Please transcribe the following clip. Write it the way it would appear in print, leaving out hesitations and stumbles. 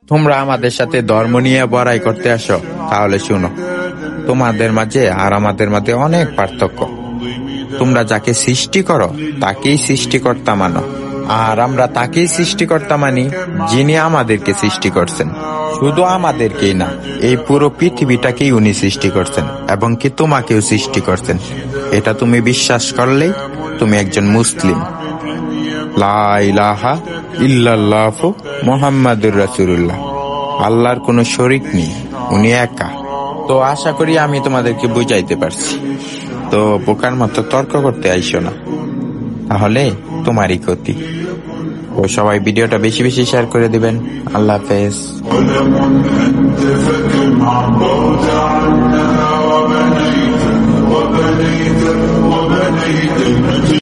তোমরা আমাদের সাথে ধর্ম নিয়ে বড়াই করতে আসো, তাহলে শুনো, তোমাদের মাঝে আর আমাদের মাঝে অনেক পার্থক্য। তোমরা যাকে সৃষ্টি করো তাকেই সৃষ্টিকর্তা মানো, আর আমরা তাকেই সৃষ্টিকর্তা মানি যিনি আমাদেরকে সৃষ্টি করছেন। শুধু আমাদেরকেই না, এই পুরো পৃথিবীটাকেই উনি সৃষ্টি করছেন, এবং কি তোমাকেও সৃষ্টি করছেন। এটা তুমি বিশ্বাস করলেই তুমি একজন মুসলিম। লা ইলাহা ইল্লাল্লাহু মুহাম্মাদুর রাসূলুল্লাহ। আল্লাহর কোনো শরীক নেই, উনি একা। তো আশা করি আমি তোমাদেরকে বুঝাইতে পারছি। তো বোকার মতো তর্ক করতে আইসো না, তাহলে তোমারই ক্ষতি। তো সবাই ভিডিওটা বেশি বেশি শেয়ার করে দিবেন। আল্লাহ হাফেজ।